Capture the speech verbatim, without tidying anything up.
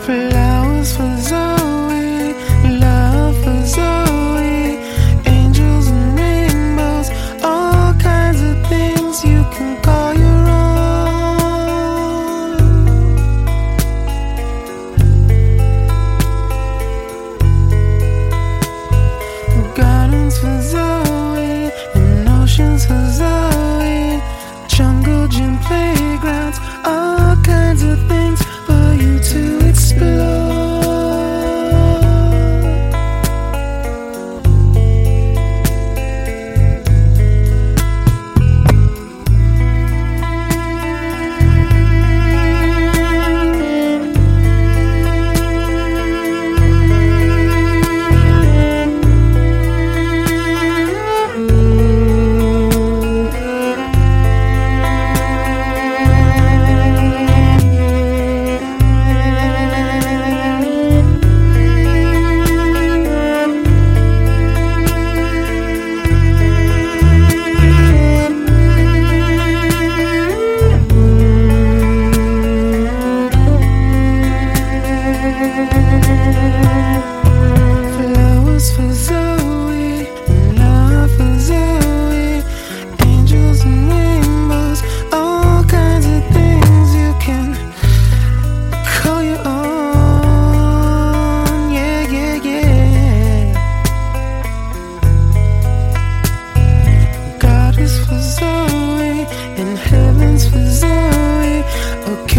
Flowers for Zoe, love for Zoe, angels and rainbows, all kinds of things you can call your own. Gardens for Zoe, and oceans for Zoe, jungle gym playgrounds, all kinds of things for you to explore. Flowers for Zoe, love for Zoe, angels and rainbows, all kinds of things you can call your own. Yeah, yeah, yeah. God is for Zoe, and heaven's for Zoe. Okay.